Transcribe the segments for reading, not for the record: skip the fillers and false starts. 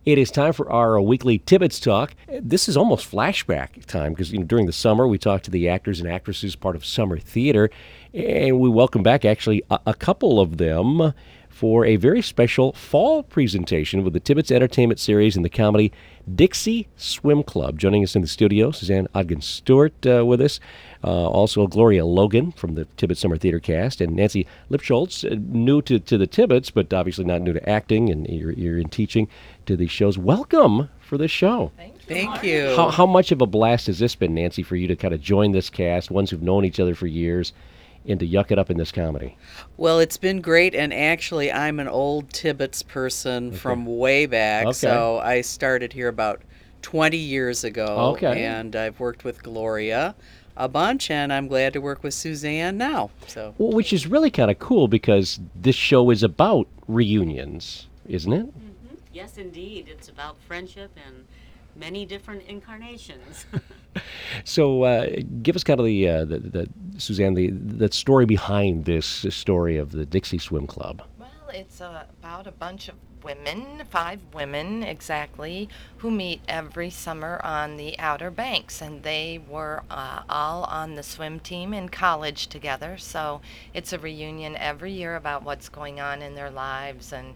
It is time for our weekly Tibbets Talk. This is almost flashback time because during the summer we talked to the actors and actresses part of summer theater, and we welcome back actually a couple of them for a very special fall presentation with the Tibbets Entertainment Series and the comedy Dixie Swim Club. Joining us in the studio, Suzanne Ogden-Stewart with us. Also, Gloria Logan from the Tibbets Summer Theater cast, and Nancy Lipschultz, new to the Tibbets, but obviously not new to acting, and you're in teaching to these shows. Welcome for this show. Thank you. How much of a blast has this been, Nancy, for you to kind of join this cast, ones who've known each other for years, and to yuck it up in this comedy? Well, it's been great, and actually, I'm an old Tibbets person from way back. Okay. So I started here about 20 years ago, Okay. and I've worked with Gloria a bunch, and I'm glad to work with Suzanne now. So Well, which is really kind of cool because this show is about reunions, isn't it? Yes, indeed. It's about friendship and many different incarnations. So, give us kind of the Suzanne, the story behind this story of the Dixie Swim Club. Well, it's about a bunch of women, 5 women exactly, who meet every summer on the Outer Banks, and they were all on the swim team in college together. So it's a reunion every year about what's going on in their lives, and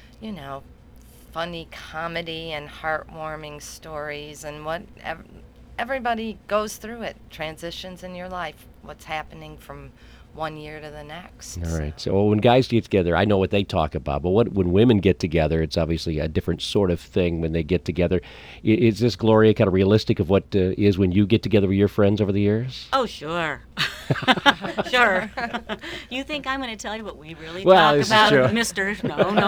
funny comedy and heartwarming stories, and what everybody goes through it, transitions in your life, what's happening from one year to the next. All right. So when guys get together, I know what they talk about, but when women get together, it's obviously a different sort of thing when they get together. Is this, Gloria, kind of realistic of what is when you get together with your friends over the years? Oh, sure. Sure. You think I'm going to tell you what we really Well, talk this is about, true. Mr.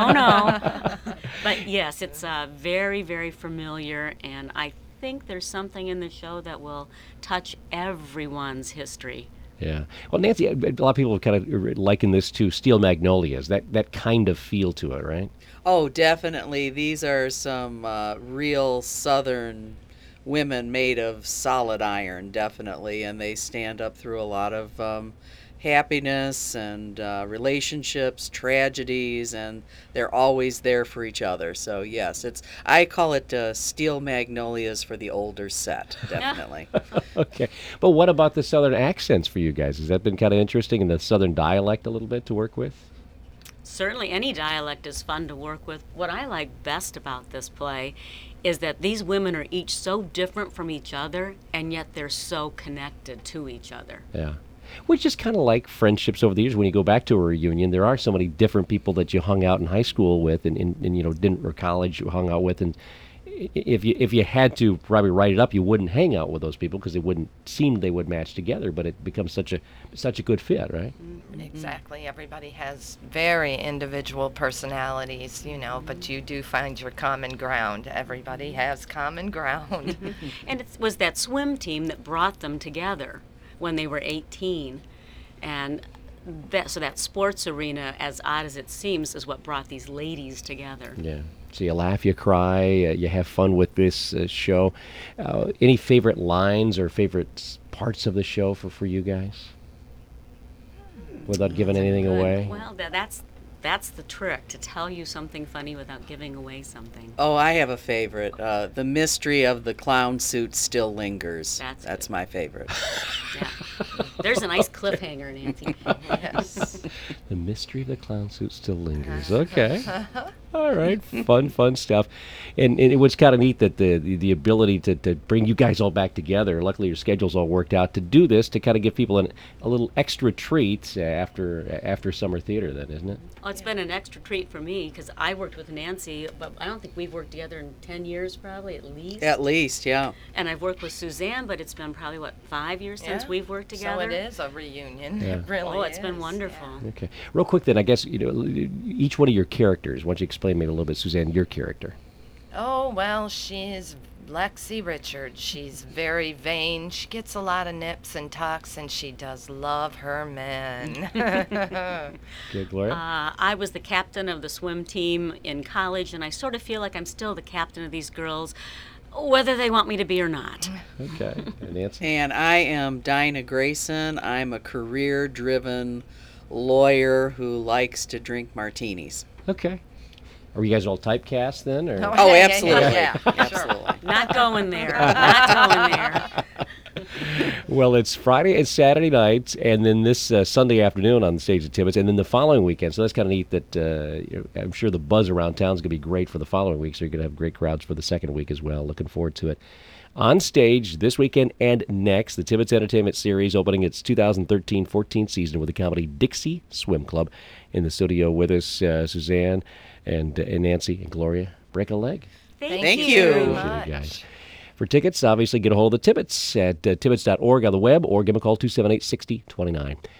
No. But yes, it's very, very familiar, and I think there's something in the show that will touch everyone's history. Yeah. Well, Nancy, a lot of people have kind of likened this to Steel Magnolias, that kind of feel to it, right? Oh, definitely. These are some real Southern women made of solid iron, definitely, and they stand up through a lot of happiness and relationships, tragedies, and they're always there for each other. So yes, I call it Steel Magnolias for the older set, definitely. Okay. But what about the Southern accents for you guys? Has that been kind of interesting, and the Southern dialect a little bit to work with? Certainly, any dialect is fun to work with. What I like best about this play is that these women are each so different from each other, and yet they're so connected to each other. Yeah. Which is kind of like friendships over the years. When you go back to a reunion, there are so many different people that you hung out in high school with and didn't, or college you hung out with. And if you had to probably write it up, you wouldn't hang out with those people because it wouldn't seem they would match together. But it becomes such a good fit, right? Exactly. Everybody has very individual personalities, but you do find your common ground. Everybody has common ground. And it was that swim team that brought them together when they were 18. And that sports arena, as odd as it seems, is what brought these ladies together. Yeah. So you laugh, you cry, you have fun with this show. Any favorite lines or favorite parts of the show for you guys? Without giving anything Good. away? Well, that's the trick, to tell you something funny without giving away something. Oh, I have a favorite. The mystery of the clown suit still lingers. That's good. my favorite. Yeah. There's a nice cliffhanger, Nancy. Yes. The mystery of the clown suit still lingers. Okay. All right. Fun stuff. And it was kind of neat that the ability to bring you guys all back together, luckily your schedules all worked out, to do this, to kind of give people a little extra treat after summer theater then, isn't it? Oh, it's been an extra treat for me because I worked with Nancy, but I don't think we've worked together in 10 years probably, at least. At least, yeah. And I've worked with Suzanne, but it's been probably, 5 years since we've worked together? So it is a reunion. Yeah. It really Oh, it's is. been wonderful. Yeah. Okay. Real quick then, I guess, each one of your characters, why don't you explain maybe a little bit, Suzanne, your character? Oh, well, she is Lexi Richards. She's very vain. She gets a lot of nips and tucks, and she does love her men. Okay, Gloria? I was the captain of the swim team in college, and I sort of feel like I'm still the captain of these girls, whether they want me to be or not. Okay. And Nancy? And I am Dinah Grayson. I'm a career-driven lawyer who likes to drink martinis. Okay. Are you guys all typecast then? Or? Oh, Yeah, absolutely. yeah, sure. Absolutely. Not going there. Not going there. Well, it's Friday and Saturday nights, and then this Sunday afternoon on the stage at Tibbetts, and then the following weekend. So that's kind of neat that I'm sure the buzz around town is going to be great for the following week, so you're going to have great crowds for the second week as well. Looking forward to it. On stage this weekend and next, the Tibbetts Entertainment Series opening its 2013-14 season with the comedy Dixie Swim Club. In the studio with us, Suzanne and Nancy and Gloria. Break a leg. Thank you you. very Appreciate it, much. guys. For tickets, obviously get a hold of the Tibbetts at tibbetts.org on the web or give them a call 278-6029.